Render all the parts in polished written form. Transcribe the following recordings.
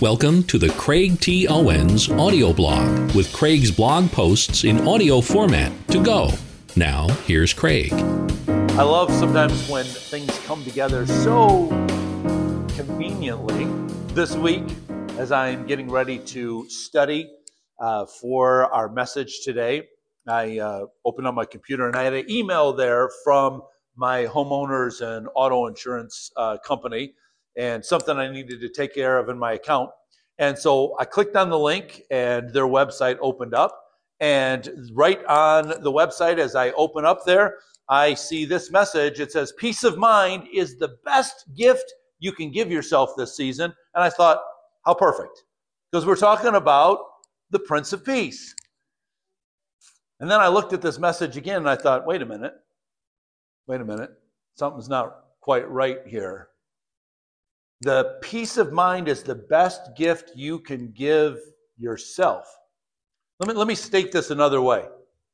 Welcome to the Craig T. Owens audio blog with Craig's blog posts in audio format to go. Now, here's Craig. I love sometimes when things come together so conveniently. This week, as I'm getting ready to study for our message today, I opened up my computer and I had an email there from my homeowners and auto insurance company and something I needed to take care of in my account. And so I clicked on the link and their website opened up. And right on the website, as I open up there, I see this message. It says, "Peace of mind is the best gift you can give yourself this season." And I thought, how perfect. Because we're talking about the Prince of Peace. And then I looked at this message again and I thought, wait a minute. Something's not quite right here. The peace of mind is the best gift you can give yourself. Let me state this another way.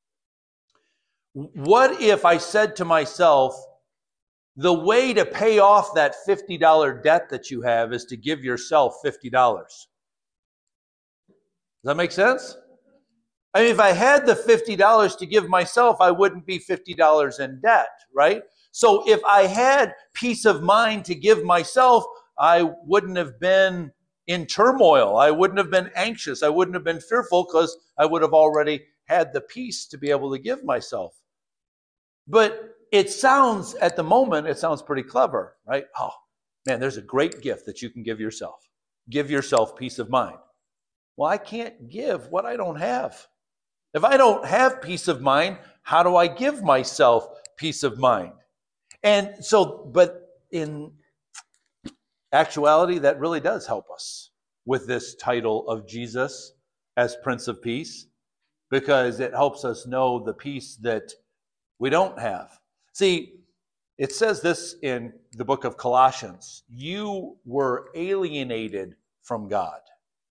What if I said to myself, the way to pay off that $50 debt that you have is to give yourself $50? Does that make sense? I mean, if I had the $50 to give myself, I wouldn't be $50 in debt, right? So if I had peace of mind to give myself, I wouldn't have been in turmoil. I wouldn't have been anxious. I wouldn't have been fearful because I would have already had the peace to be able to give myself. But it sounds, at the moment, it sounds pretty clever, right? Oh, man, there's a great gift that you can give yourself. Give yourself peace of mind. Well, I can't give what I don't have. If I don't have peace of mind, how do I give myself peace of mind? And so, but in actuality, that really does help us with this title of Jesus as Prince of Peace, because it helps us know the peace that we don't have. See, it says this in the book of Colossians: you were alienated from God,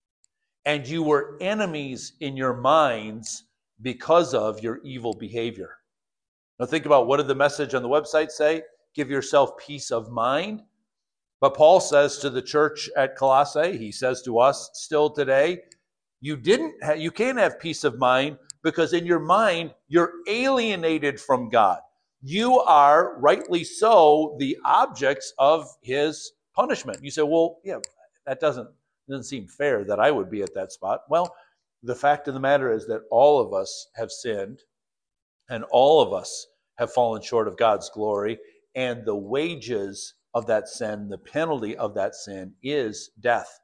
and you were enemies in your minds because of your evil behavior. Now think about, what did the message on the website say? Give yourself peace of mind. But Paul says to the church at Colossae, he says to us still today, you can't have peace of mind because in your mind, you're alienated from God. You are, rightly so, the objects of his punishment. You say, well, yeah, that doesn't seem fair that I would be at that spot. Well, the fact of the matter is that all of us have sinned and all of us have fallen short of God's glory, and the wages of that sin, the penalty of that sin, is death.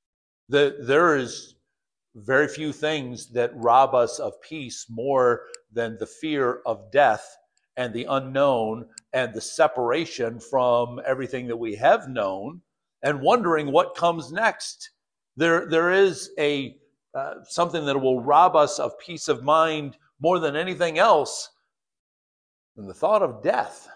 There is very few things that rob us of peace more than the fear of death and the unknown and the separation from everything that we have known and wondering what comes next. There is something that will rob us of peace of mind more than anything else than the thought of death.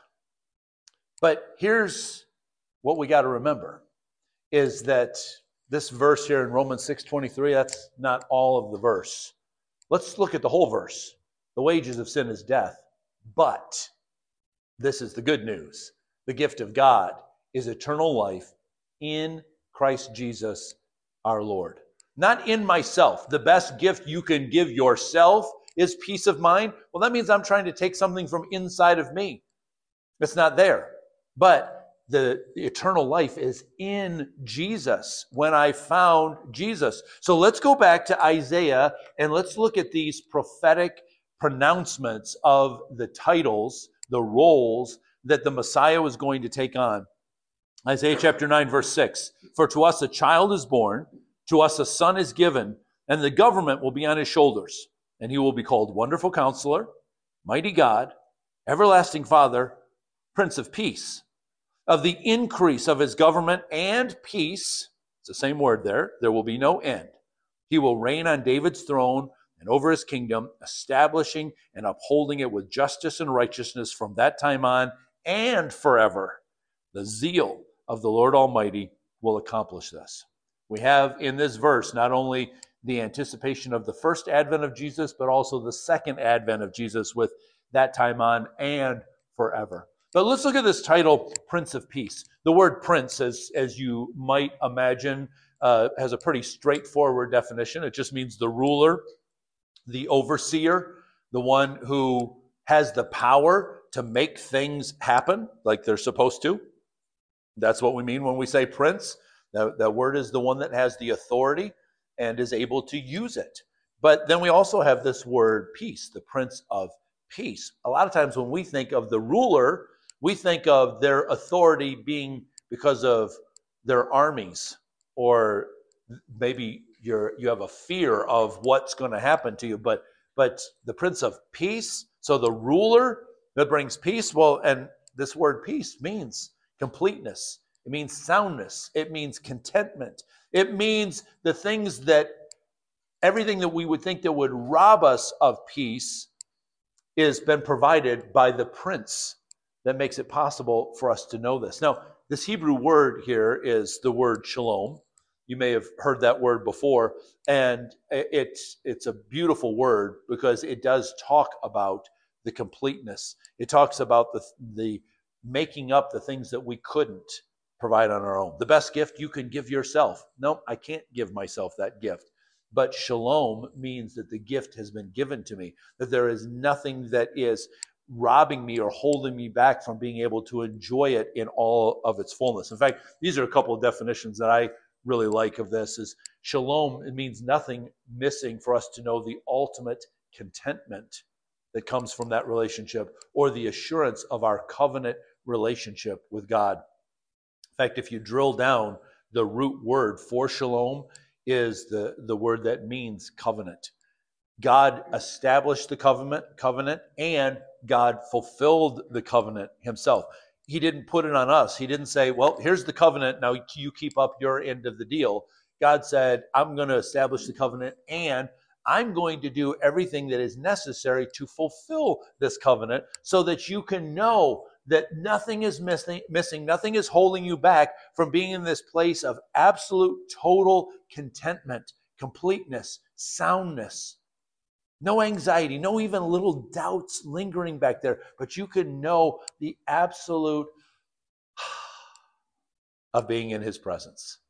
But here's what we got to remember, is that this verse here in Romans 6:23, that's not all of the verse. Let's look at the whole verse. The wages of sin is death, but this is the good news. The gift of God is eternal life in Christ Jesus our Lord. Not in myself. The best gift you can give yourself is peace of mind. Well, that means I'm trying to take something from inside of me. It's not there. But the eternal life is in Jesus, when I found Jesus. So let's go back to Isaiah and let's look at these prophetic pronouncements of the titles, the roles that the Messiah was going to take on. Isaiah chapter 9, verse 6. "For to us a child is born, to us a son is given, and the government will be on his shoulders. And he will be called Wonderful Counselor, Mighty God, Everlasting Father, Prince of Peace. Of the increase of his government and peace," it's the same word there will be no end. "He will reign on David's throne and over his kingdom, establishing and upholding it with justice and righteousness from that time on and forever. The zeal of the Lord Almighty will accomplish this." We have in this verse not only the anticipation of the first advent of Jesus, but also the second advent of Jesus with that time on and forever. But let's look at this title, Prince of Peace. The word prince, as you might imagine, has a pretty straightforward definition. It just means the ruler, the overseer, the one who has the power to make things happen like they're supposed to. That's what we mean when we say prince. That word is the one that has the authority and is able to use it. But then we also have this word peace, the Prince of Peace. A lot of times when we think of the ruler, we think of their authority being because of their armies, or maybe you have a fear of what's going to happen to you. But the Prince of Peace, so the ruler that brings peace, well, and this word peace means completeness. It means soundness. It means contentment. It means the things that, everything that we would think that would rob us of peace is been provided by the Prince that makes it possible for us to know this. Now, this Hebrew word here is the word shalom. You may have heard that word before, and it's a beautiful word because it does talk about the completeness. It talks about the making up the things that we couldn't provide on our own. The best gift you can give yourself. No, I can't give myself that gift. But shalom means that the gift has been given to me, that there is nothing that is robbing me or holding me back from being able to enjoy it in all of its fullness. In fact, these are a couple of definitions that I really like of this. Is shalom, it means nothing missing for us to know the ultimate contentment that comes from that relationship, or the assurance of our covenant relationship with God. In fact, if you drill down, the root word for shalom is the word that means covenant. God established the covenant, and God fulfilled the covenant himself. He didn't put it on us. He didn't say, well, here's the covenant, now you keep up your end of the deal. God said, I'm going to establish the covenant, and I'm going to do everything that is necessary to fulfill this covenant so that you can know that nothing is missing, nothing is holding you back from being in this place of absolute, total contentment, completeness, soundness. No anxiety, no even little doubts lingering back there, but you can know the absolute of being in his presence.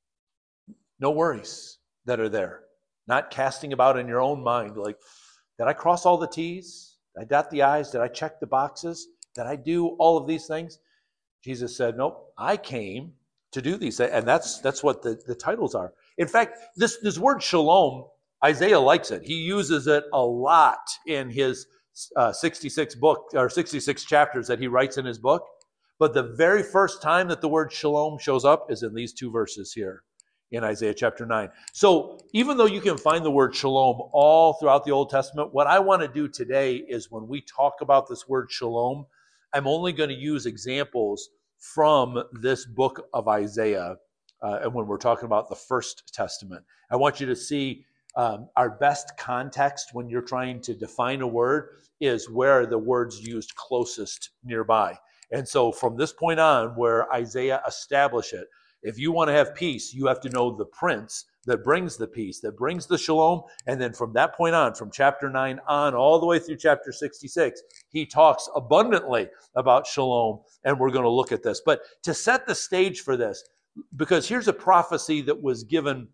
No worries that are there. Not casting about in your own mind, like, did I cross all the T's? Did I dot the I's? Did I check the boxes? Did I do all of these things? Jesus said, nope, I came to do these things. And that's what the titles are. In fact, this word shalom, Isaiah likes it. He uses it a lot in his 66 chapters that he writes in his book. But the very first time that the word shalom shows up is in these two verses here in Isaiah chapter 9. So even though you can find the word shalom all throughout the Old Testament, what I want to do today is when we talk about this word shalom, I'm only going to use examples from this book of Isaiah, and when we're talking about the First Testament. I want you to see our best context when you're trying to define a word is where the word's used closest nearby. And so from this point on, where Isaiah established it, if you want to have peace, you have to know the Prince that brings the peace, that brings the shalom. And then from that point on, from chapter 9 on, all the way through chapter 66, he talks abundantly about shalom. And we're going to look at this. But to set the stage for this, because here's a prophecy that was given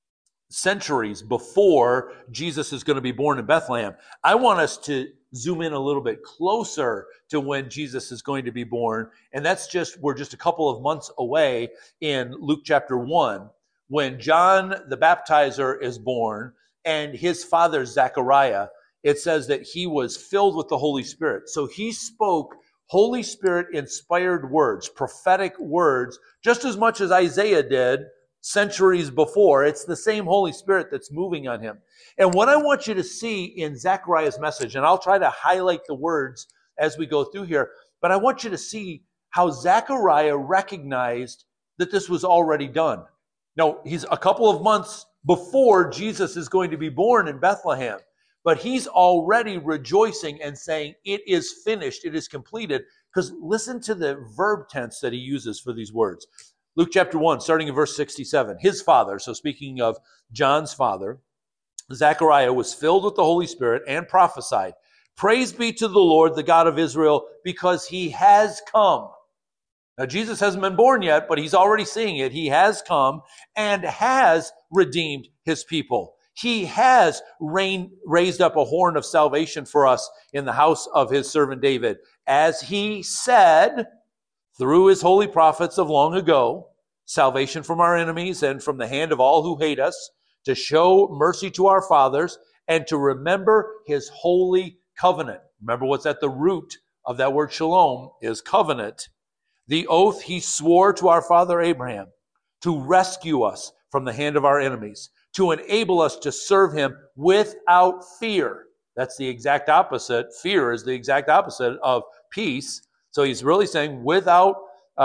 centuries before Jesus is going to be born in Bethlehem. I want us to zoom in a little bit closer to when Jesus is going to be born. And we're just a couple of months away in Luke chapter 1, when John the Baptizer is born and his father Zechariah, it says that he was filled with the Holy Spirit. So he spoke Holy Spirit inspired words, prophetic words, just as much as Isaiah did centuries before. It's the same Holy Spirit that's moving on him. And what I want you to see in Zechariah's message, and I'll try to highlight the words as we go through here, but I want you to see how Zechariah recognized that this was already done. Now, he's a couple of months before Jesus is going to be born in Bethlehem, but he's already rejoicing and saying, it is finished, it is completed, because listen to the verb tense that he uses for these words. Luke chapter 1, starting in verse 67, his father, so speaking of John's father, Zechariah was filled with the Holy Spirit and prophesied, praise be to the Lord, the God of Israel, because he has come. Now, Jesus hasn't been born yet, but he's already seeing it. He has come and has redeemed his people. He has raised up a horn of salvation for us in the house of his servant David. As he said through his holy prophets of long ago, salvation from our enemies and from the hand of all who hate us, to show mercy to our fathers, and to remember his holy covenant. Remember what's at the root of that word shalom is covenant. The oath he swore to our father Abraham to rescue us from the hand of our enemies, to enable us to serve him without fear. That's the exact opposite. Fear is the exact opposite of peace. So he's really saying without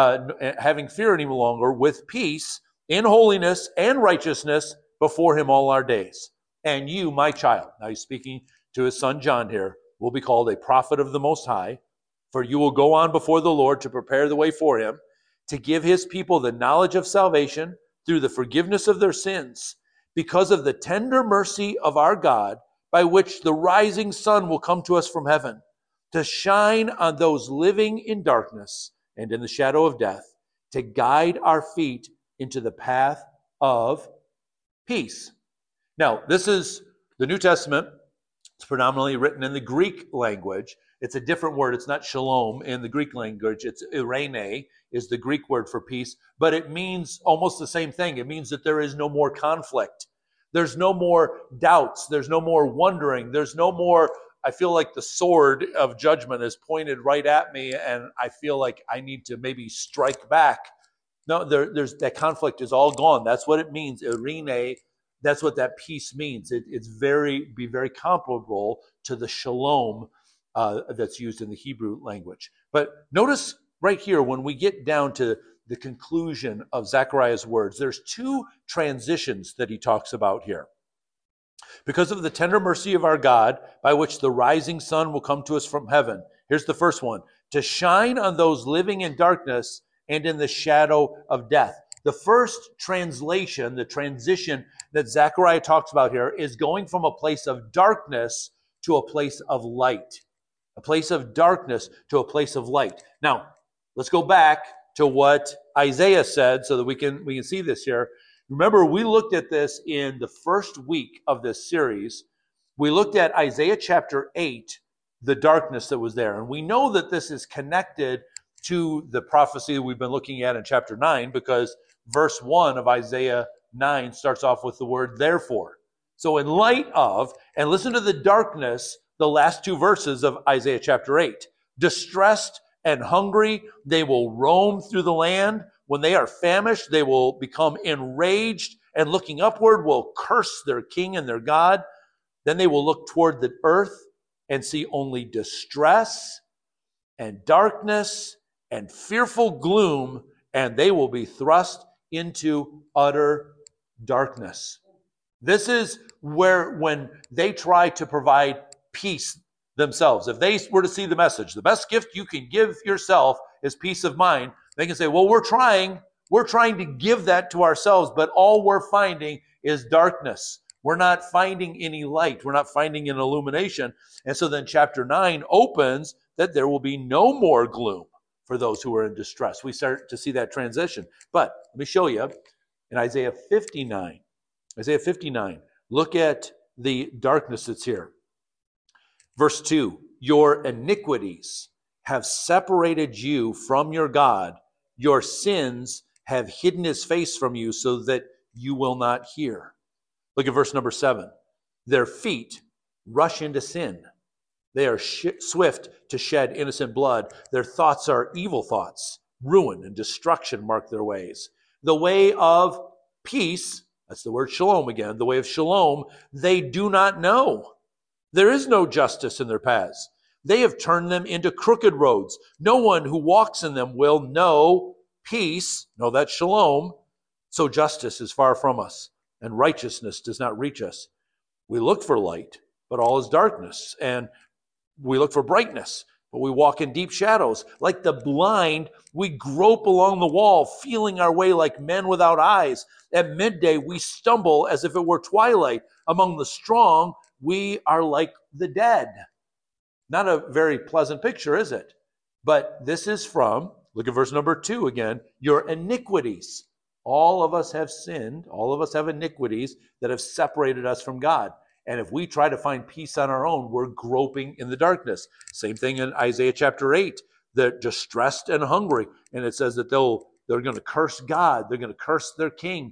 having fear any longer, with peace, in holiness and righteousness before him all our days. And you, my child, now he's speaking to his son John here, will be called a prophet of the Most High, for you will go on before the Lord to prepare the way for him, to give his people the knowledge of salvation through the forgiveness of their sins, because of the tender mercy of our God, by which the rising sun will come to us from heaven, to shine on those living in darkness and in the shadow of death, to guide our feet into the path of peace. Now, this is the New Testament. It's predominantly written in the Greek language. It's a different word. It's not shalom in the Greek language. It's eirene is the Greek word for peace, but it means almost the same thing. It means that there is no more conflict. There's no more doubts. There's no more wondering. There's no more, I feel like the sword of judgment is pointed right at me and I feel like I need to maybe strike back. No, there's that conflict is all gone. That's what it means. Eirene, that's what that peace means. It's very comparable to the shalom that's used in the Hebrew language. But notice right here, when we get down to the conclusion of Zechariah's words, there's two transitions that he talks about here. Because of the tender mercy of our God, by which the rising sun will come to us from heaven. Here's the first one: to shine on those living in darkness and in the shadow of death. The first translation, the transition that Zechariah talks about here, is going from a place of darkness to a place of light. A place of darkness to a place of light. Now, let's go back to what Isaiah said so that we can see this here. Remember, we looked at this in the first week of this series. We looked at Isaiah chapter 8, the darkness that was there. And we know that this is connected to the prophecy that we've been looking at in chapter 9, because verse 1 of Isaiah 9 starts off with the word therefore. So in light of, and listen to the darkness, the last two verses of Isaiah chapter 8. Distressed and hungry, they will roam through the land. When they are famished, they will become enraged, and looking upward will curse their king and their God. Then they will look toward the earth and see only distress and darkness and fearful gloom, and they will be thrust into utter darkness. This is where, when they try to provide peace themselves, if they were to see the message, the best gift you can give yourself is peace of mind, they can say, well, we're trying to give that to ourselves, but all we're finding is darkness. We're not finding any light. We're not finding an illumination. And so then chapter 9 opens that there will be no more gloom for those who are in distress. We start to see that transition. But let me show you in Isaiah 59. Isaiah 59, look at the darkness that's here. Verse 2, your iniquities have separated you from your God. Your sins have hidden his face from you so that you will not hear. Look at verse number 7. Their feet rush into sin. They are swift to shed innocent blood. Their thoughts are evil thoughts. Ruin and destruction mark their ways. The way of peace, that's the word shalom again, the way of shalom, they do not know. There is no justice in their paths. They have turned them into crooked roads. No one who walks in them will know peace. No, that's shalom. So justice is far from us, and righteousness does not reach us. We look for light, but all is darkness. And we look for brightness, but we walk in deep shadows. Like the blind, we grope along the wall, feeling our way like men without eyes. At midday, we stumble as if it were twilight. Among the strong, we are like the dead. Not a very pleasant picture, is it? But this is from, Look at verse number 2 again. Your iniquities. All of us have sinned. All of us have iniquities that have separated us from God. And if we try to find peace on our own, we're groping in the darkness. Same thing in Isaiah chapter 8. They're distressed and hungry. And it says that they're going to curse God. They're going to curse their king.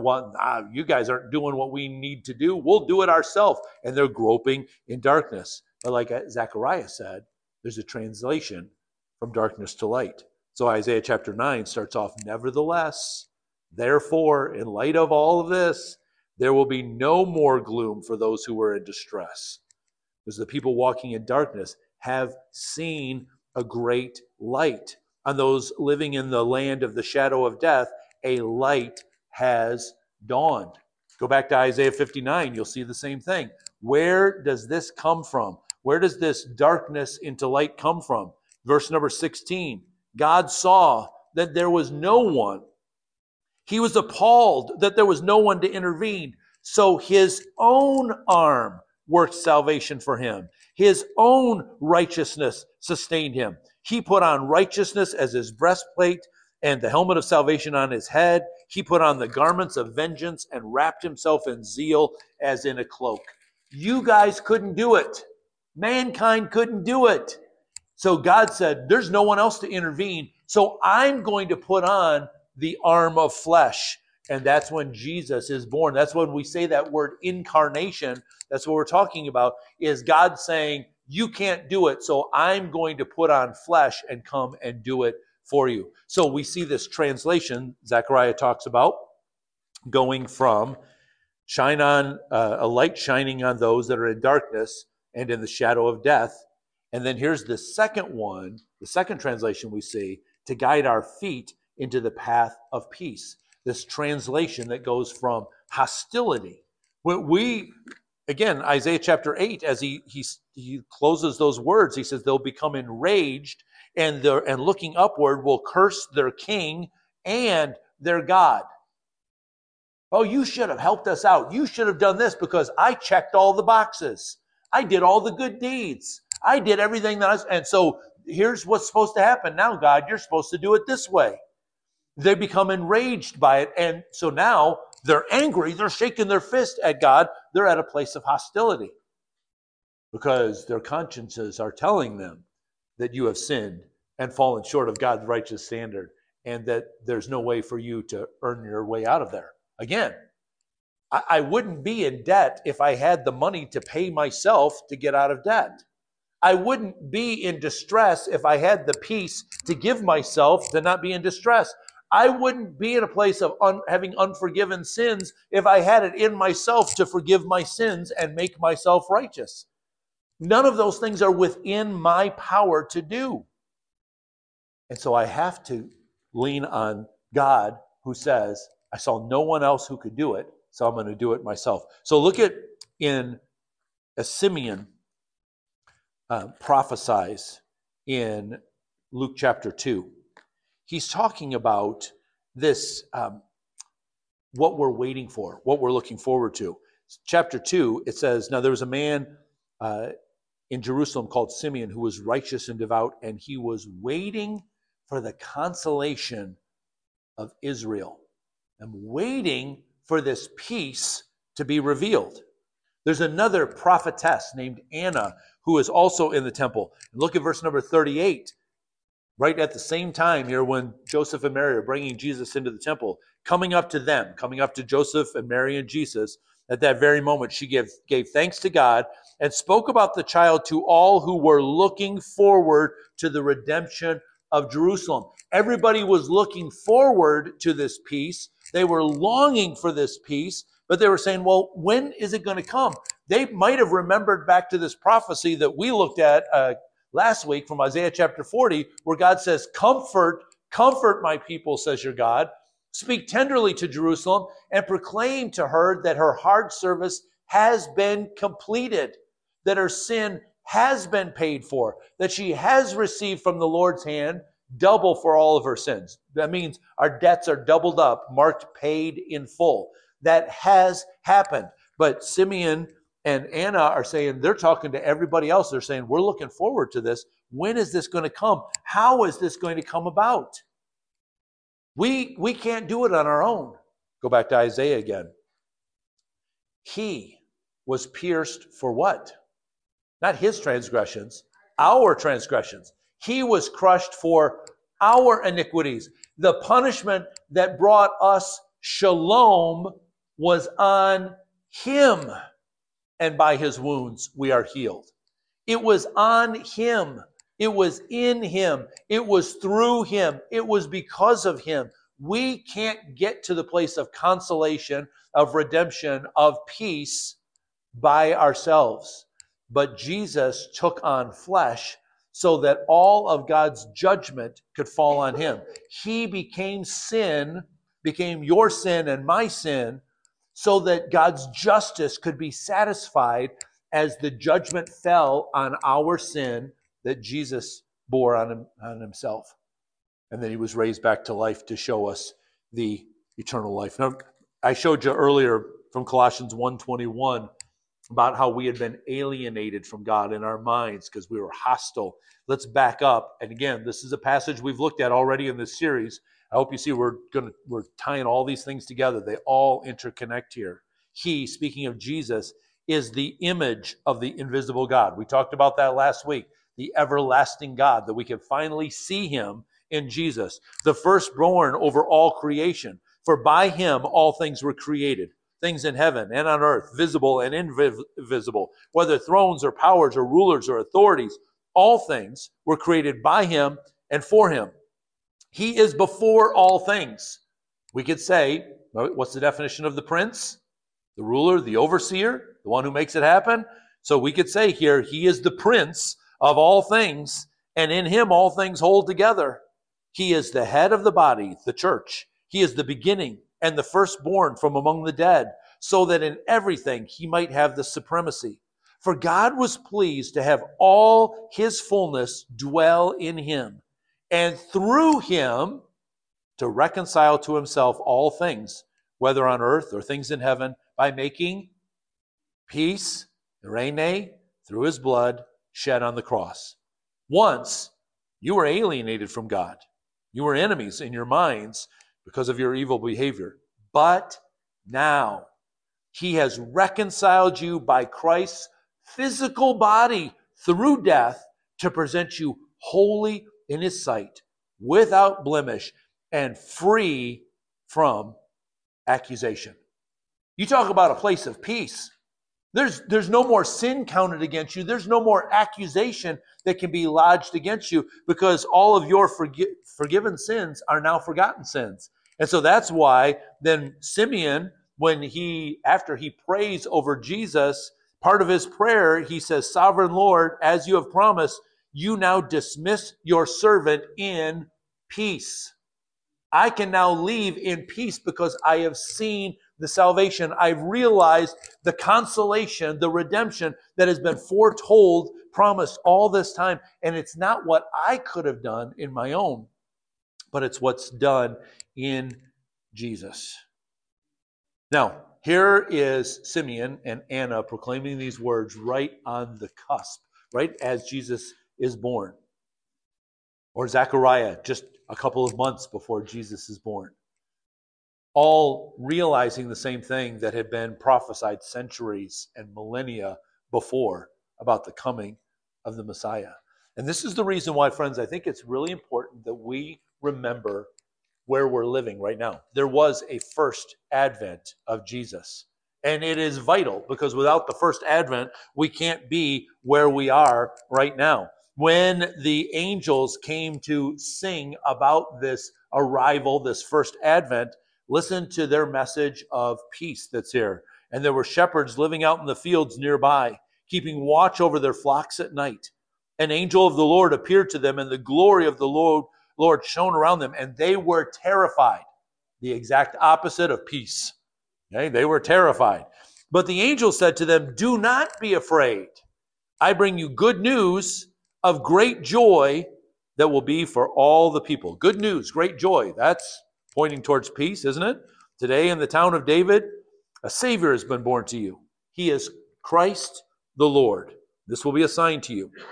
You guys aren't doing what we need to do. We'll do it ourselves. And they're groping in darkness. But like Zechariah said, there's a translation from darkness to light. So Isaiah chapter 9 starts off, nevertheless, therefore, in light of all of this, there will be no more gloom for those who are in distress. Because the people walking in darkness have seen a great light. On those living in the land of the shadow of death, a light has dawned. Go back to Isaiah 59, you'll see the same thing. Where does this come from? Where does this darkness into light come from? Verse number 16, God saw that there was no one. He was appalled that there was no one to intervene. So his own arm worked salvation for him. His own righteousness sustained him. He put on righteousness as his breastplate and the helmet of salvation on his head. He put on the garments of vengeance and wrapped himself in zeal as in a cloak. You guys couldn't do it. Mankind couldn't do it. So God said, there's no one else to intervene. So I'm going to put on the arm of flesh. And that's when Jesus is born. That's when we say that word incarnation. That's what we're talking about, is God saying, you can't do it, so I'm going to put on flesh and come and do it for you. So we see this translation Zechariah talks about going from shine on a light shining on those that are in darkness and in the shadow of death. And then here's the second one, the second translation we see, to guide our feet into the path of peace. This translation that goes from hostility. Again, Isaiah chapter 8, as he closes those words, he says they'll become enraged and looking upward will curse their king and their God. Oh, you should have helped us out. You should have done this because I checked all the boxes. I did all the good deeds. I did everything and so here's what's supposed to happen. Now, God, you're supposed to do it this way. They become enraged by it. And so now they're angry. They're shaking their fist at God. They're at a place of hostility because their consciences are telling them that you have sinned and fallen short of God's righteous standard and that there's no way for you to earn your way out of there. Again, I wouldn't be in debt if I had the money to pay myself to get out of debt. I wouldn't be in distress if I had the peace to give myself to not be in distress. I wouldn't be in a place of having unforgiven sins if I had it in myself to forgive my sins and make myself righteous. None of those things are within my power to do. And so I have to lean on God, who says, I saw no one else who could do it, so I'm going to do it myself. So look at as Simeon prophesies in Luke chapter 2. He's talking about this, what we're waiting for, what we're looking forward to. Chapter 2, it says, now there was a man in Jerusalem called Simeon who was righteous and devout, and he was waiting for the consolation of Israel. I'm waiting for this peace to be revealed. There's another prophetess named Anna who is also in the temple. Look at verse number 38. Right at the same time here when Joseph and Mary are bringing Jesus into the temple, coming up to Joseph and Mary and Jesus, at that very moment she gave thanks to God and spoke about the child to all who were looking forward to the redemption of Jerusalem. Everybody was looking forward to this peace. They were longing for this peace, but they were saying, well, when is it going to come? They might have remembered back to this prophecy that we looked at last week from Isaiah chapter 40, where God says, comfort my people, says your God. Speak tenderly to Jerusalem and proclaim to her that her hard service has been completed, that her sin has been paid for, that she has received from the Lord's hand double for all of her sins. That means our debts are doubled up, marked paid in full. That has happened. But Simeon and Anna are saying, they're talking to everybody else. They're saying, we're looking forward to this. when is this going to come? How is this going to come about? We can't do it on our own. Go back to Isaiah again. He was pierced for what? Not his transgressions, our transgressions. He was crushed for our iniquities. The punishment that brought us shalom was on him, and by his wounds we are healed. It was on him. It was in him. It was through him. It was because of him. We can't get to the place of consolation, of redemption, of peace by ourselves. But Jesus took on flesh so that all of God's judgment could fall on him. He became sin, became your sin and my sin, so that God's justice could be satisfied as the judgment fell on our sin that Jesus bore on himself. And then he was raised back to life to show us the eternal life. Now, I showed you earlier from Colossians 1:21 about how we had been alienated from God in our minds because we were hostile. Let's back up. And again, this is a passage we've looked at already in this series. I hope you see we're tying all these things together. They all interconnect here. He, speaking of Jesus, is the image of the invisible God. We talked about that last week. The everlasting God, that we can finally see him in Jesus. The firstborn over all creation. For by him all things were created. Things in heaven and on earth, visible and invisible, whether thrones or powers or rulers or authorities, all things were created by him and for him. He is before all things. We could say, what's the definition of the prince? The ruler, the overseer, the one who makes it happen. So we could say here, he is the prince of all things, and in him all things hold together. He is the head of the body, the church. He is the beginning and the firstborn from among the dead, so that in everything he might have the supremacy. For God was pleased to have all his fullness dwell in him, and through him to reconcile to himself all things, whether on earth or things in heaven, by making peace, eirene, through his blood shed on the cross. Once you were alienated from God. You were enemies in your minds because of your evil behavior. But now he has reconciled you by Christ's physical body through death to present you holy in his sight, without blemish, and free from accusation. You talk about a place of peace. There's no more sin counted against you. There's no more accusation that can be lodged against you, because all of your forgiven sins are now forgotten sins. And so that's why then Simeon, after he prays over Jesus, part of his prayer, he says, "Sovereign Lord, as you have promised, you now dismiss your servant in peace. I can now leave in peace because I have seen the salvation. I've realized the consolation, the redemption that has been foretold, promised all this time. And it's not what I could have done in my own, but it's what's done in Jesus." Now, here is Simeon and Anna proclaiming these words right on the cusp, right as Jesus is born. Or Zechariah, just a couple of months before Jesus is born. All realizing the same thing that had been prophesied centuries and millennia before about the coming of the Messiah. And this is the reason why, friends, I think it's really important that we remember where we're living right now. There was a first advent of Jesus. And it is vital, because without the first advent, we can't be where we are right now. When the angels came to sing about this arrival, this first advent, listen to their message of peace that's here. "And there were shepherds living out in the fields nearby, keeping watch over their flocks at night. An angel of the Lord appeared to them, and the glory of the Lord shone around them, and they were terrified." The exact opposite of peace. Okay? They were terrified. "But the angel said to them, 'Do not be afraid. I bring you good news of great joy that will be for all the people." Good news, great joy. That's pointing towards peace, isn't it? "Today in the town of David, a Savior has been born to you. He is Christ the Lord. This will be a sign to you.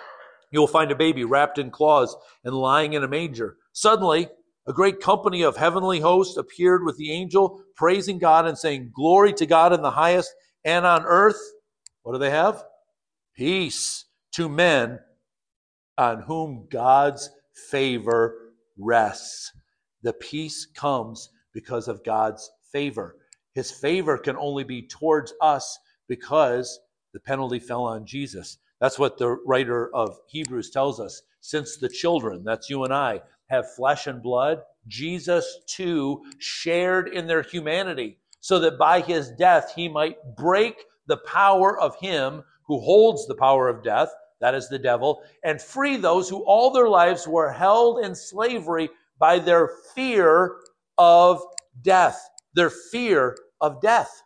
You will find a baby wrapped in cloths and lying in a manger. Suddenly, a great company of heavenly hosts appeared with the angel, praising God and saying, "Glory to God in the highest, and on earth," what do they have? "Peace to men on whom God's favor rests." The peace comes because of God's favor. His favor can only be towards us because the penalty fell on Jesus. That's what the writer of Hebrews tells us. Since the children, that's you and I, have flesh and blood, Jesus too shared in their humanity, so that by his death he might break the power of him who holds the power of death, that is the devil, and free those who all their lives were held in slavery by their fear of death. Their fear of death.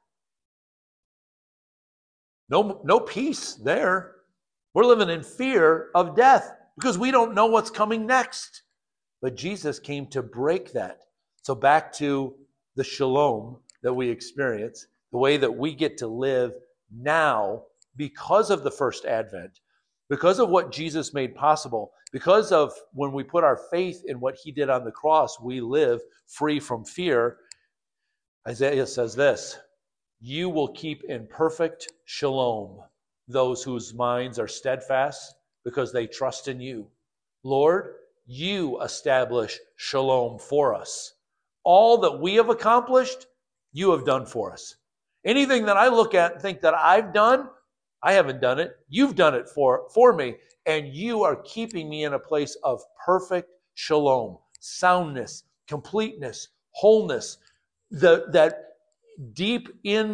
No peace there. We're living in fear of death because we don't know what's coming next. But Jesus came to break that. So back to the shalom that we experience, the way that we get to live now because of the first advent, because of what Jesus made possible, because of when we put our faith in what he did on the cross, we live free from fear. Isaiah says this, "You will keep in perfect shalom those whose minds are steadfast because they trust in you." Lord, you establish shalom for us. All that we have accomplished, you have done for us. Anything that I look at and think that I've done, I haven't done it. You've done it for me. And you are keeping me in a place of perfect shalom, soundness, completeness, wholeness, that deep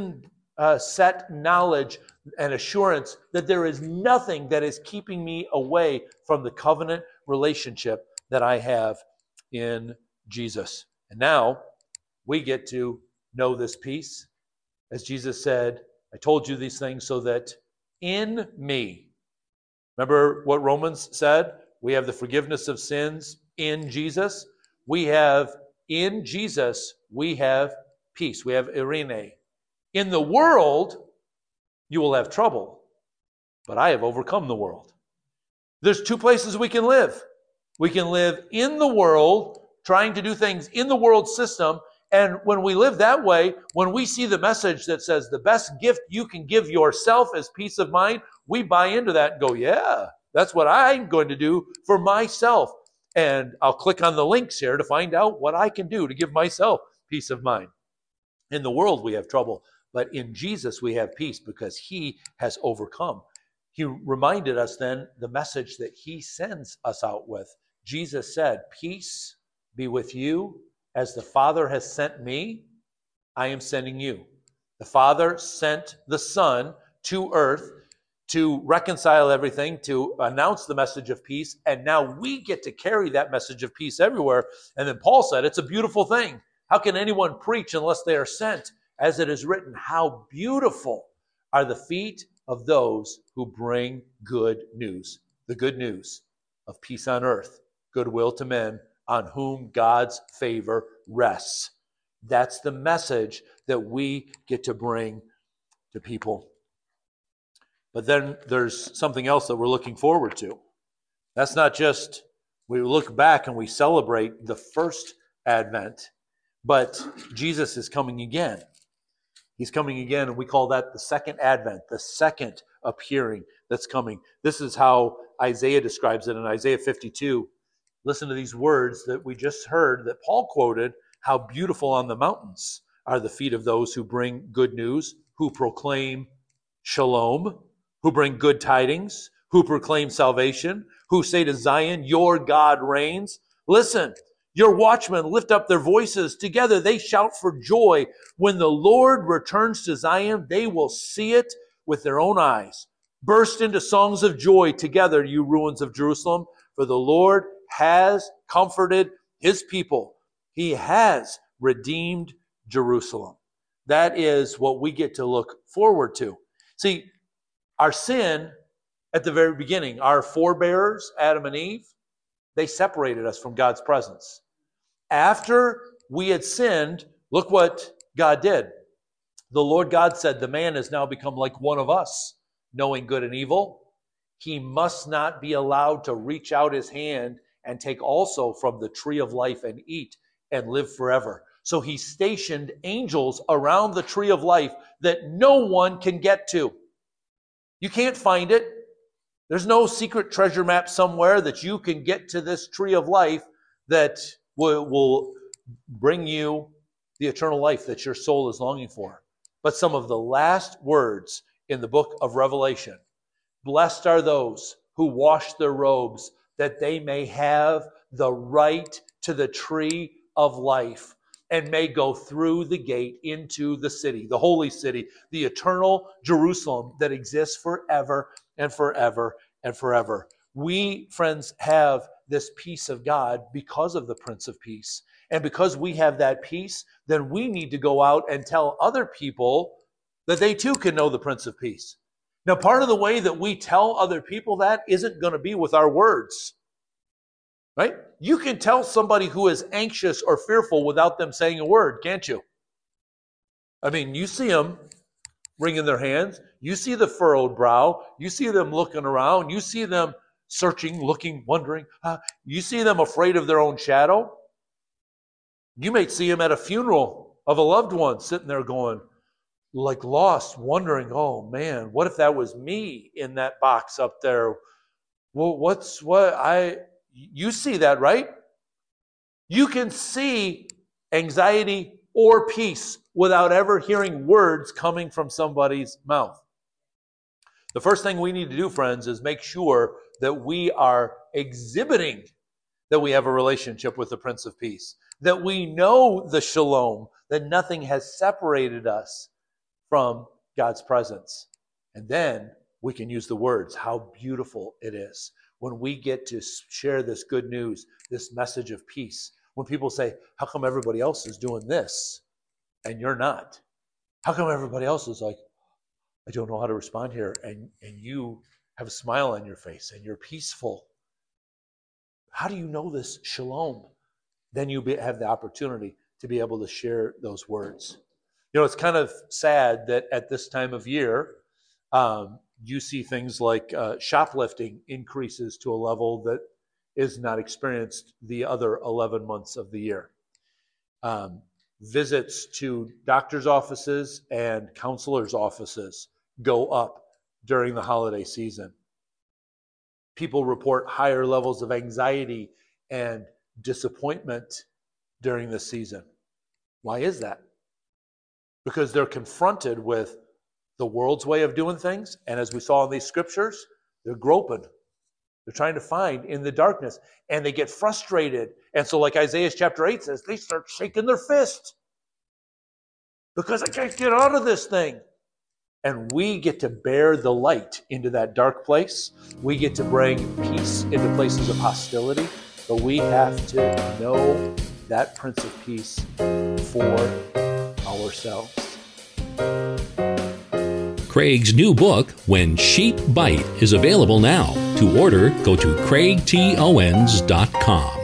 set knowledge and assurance that there is nothing that is keeping me away from the covenant relationship that I have in Jesus. And now we get to know this peace. As Jesus said, "I told you these things so that in me," remember what Romans said? We have the forgiveness of sins in Jesus. We have in Jesus, we have peace. We have eirene. In the world, you will have trouble, but I have overcome the world. There's two places we can live. We can live in the world, trying to do things in the world system. And when we live that way, when we see the message that says the best gift you can give yourself is peace of mind, we buy into that and go, yeah, that's what I'm going to do for myself. And I'll click on the links here to find out what I can do to give myself peace of mind. In the world, we have trouble, but in Jesus, we have peace because he has overcome. He reminded us then the message that he sends us out with. Jesus said, "Peace be with you. As the Father has sent me, I am sending you." The Father sent the Son to earth to reconcile everything, to announce the message of peace, and now we get to carry that message of peace everywhere. And then Paul said, it's a beautiful thing. How can anyone preach unless they are sent? As it is written, how beautiful are the feet of those who bring good news, the good news of peace on earth, goodwill to men, on whom God's favor rests. That's the message that we get to bring to people. But then there's something else that we're looking forward to. That's not just we look back and we celebrate the first Advent, but Jesus is coming again. He's coming again, and we call that the second Advent, the second appearing that's coming. This is how Isaiah describes it in Isaiah 52. Listen to these words that we just heard that Paul quoted. How beautiful on the mountains are the feet of those who bring good news, who proclaim shalom, who bring good tidings, who proclaim salvation, who say to Zion, your God reigns. Listen, your watchmen lift up their voices. Together they shout for joy. When the Lord returns to Zion, they will see it with their own eyes. Burst into songs of joy together, you ruins of Jerusalem, for the Lord has comforted his people. He has redeemed Jerusalem. That is what we get to look forward to. See, our sin at the very beginning, our forebears, Adam and Eve, they separated us from God's presence. After we had sinned, look what God did. The Lord God said, the man has now become like one of us, knowing good and evil. he must not be allowed to reach out his hand and take also from the tree of life and eat and live forever. So he stationed angels around the tree of life that no one can get to. You can't find it. There's no secret treasure map somewhere that you can get to this tree of life that will bring you the eternal life that your soul is longing for. But some of the last words in the book of Revelation: blessed are those who wash their robes, that they may have the right to the tree of life and may go through the gate into the city, the holy city, the eternal Jerusalem that exists forever and forever and forever. We, friends, have this peace of God because of the Prince of Peace. And because we have that peace, then we need to go out and tell other people that they too can know the Prince of Peace. Now, part of the way that we tell other people that isn't going to be with our words, right? You can tell somebody who is anxious or fearful without them saying a word, can't you? I mean, you see them wringing their hands. You see the furrowed brow. You see them looking around. You see them searching, looking, wondering. You see them afraid of their own shadow. You may see them at a funeral of a loved one sitting there going, like lost, wondering, oh man, what if that was me in that box up there? Well, you see that, right? You can see anxiety or peace without ever hearing words coming from somebody's mouth. The first thing we need to do, friends, is make sure that we are exhibiting that we have a relationship with the Prince of Peace, that we know the shalom, that nothing has separated us from God's presence. And then we can use the words, how beautiful it is when we get to share this good news, this message of peace. When people say, how come everybody else is doing this and you're not? How come everybody else is like, I don't know how to respond here, and you have a smile on your face and you're peaceful? How do you know this shalom? Then you have the opportunity to be able to share those words. You know, it's kind of sad that at this time of year, you see things like shoplifting increases to a level that is not experienced the other 11 months of the year. Visits to doctors' offices and counselors' offices go up during the holiday season. People report higher levels of anxiety and disappointment during this season. Why is that? Because they're confronted with the world's way of doing things, and as we saw in these scriptures, they're groping. They're trying to find in the darkness, and they get frustrated. And so like Isaiah chapter 8 says, they start shaking their fist because I can't get out of this thing. And we get to bear the light into that dark place. We get to bring peace into places of hostility, but we have to know that Prince of Peace for ourselves. Craig's new book, When Sheep Bite, is available now. To order, go to craigtowens.com.